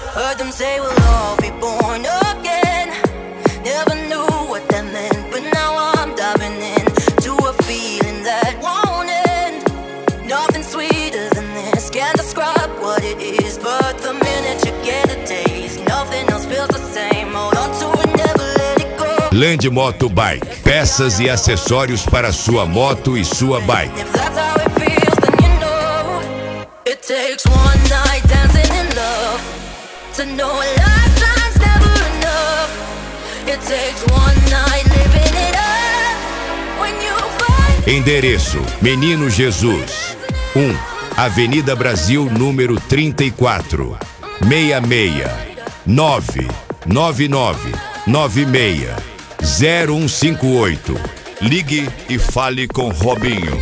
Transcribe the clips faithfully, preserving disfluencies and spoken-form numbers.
Heard them say we'll all be born again. Never knew what that meant, but now I'm diving in to a feeling that won't end. Nothing sweeter than this, can't describe what it is, but the minute you get a taste, nothing else feels the same. Hold on to it, never let it go. Land Moto Bike, peças e acessórios para sua moto e sua bike. If that's how it feels, then you know it takes one night dancing in love to know a lifetime's never enough. It takes one night living it up when you find. Endereço: Menino Jesus, um, Avenida Brasil, número trinta e quatro, seis seis nove nove nove nove seis zero um cinco oito. Ligue e fale com Robinho.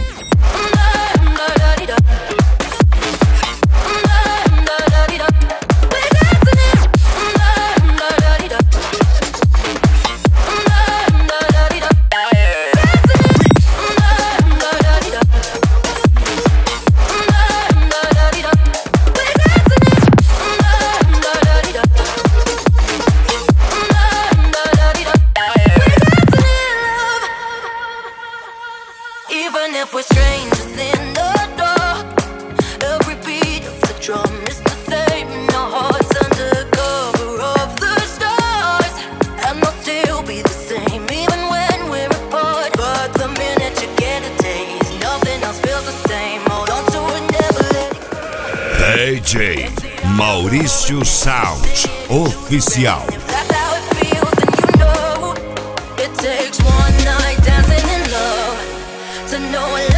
Even if we're strangers in the dark, every beat of the drum is the same in our hearts under cover of the stars. And they'll still be the same even when we're apart. But the minute you get a taste, nothing else feels the same. Hold on to it, never let it go. D J Maurício Sound Oficial. If that's how it feels, then you know it takes one night dancing in love to know a